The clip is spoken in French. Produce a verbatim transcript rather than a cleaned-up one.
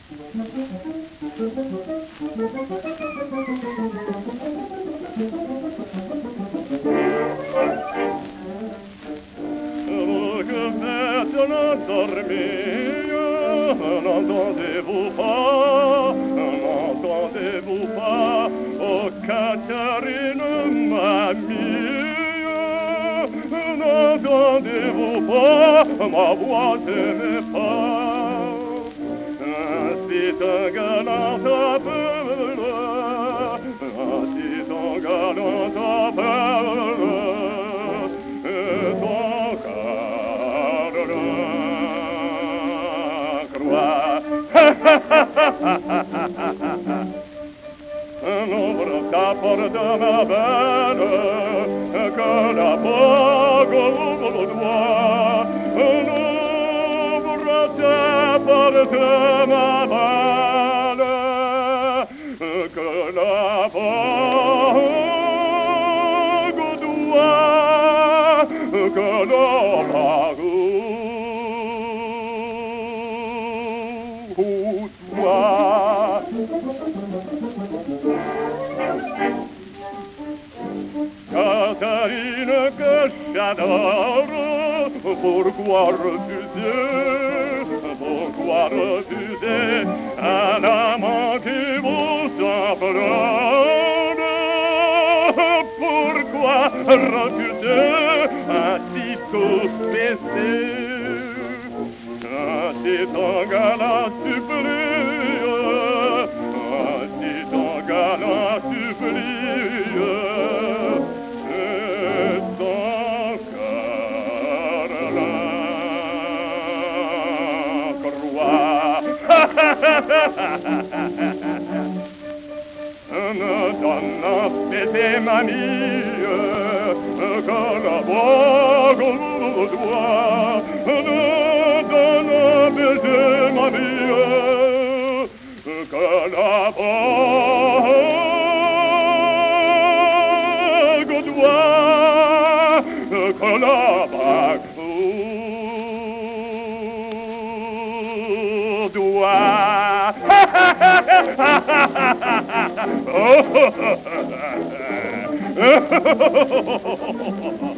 N'entendez-vous pas, n'entendez-vous pas, oh Catherine, mamie, n'entendez-vous pas, ma voix t'aimait pas, c'est un galant appel, c'est un galant appel, ton cœur croit. N'ouvre ta porte, ma belle, que la bogue doit. N'ouvre ta porte, ma belle, que la bogue doit, que la bogue doit. Catherine que j'adore, pourquoi refuser, pourquoi refuser un amant qui vous en pleure? Pourquoi refuser un si beau baiser, un si ton galant supplie, un si ton galant supplie? Ne donne baiser mamie, que la bogue doit. Ne donne baiser mamie, que la bogue doit, que la bogue doit. Oh,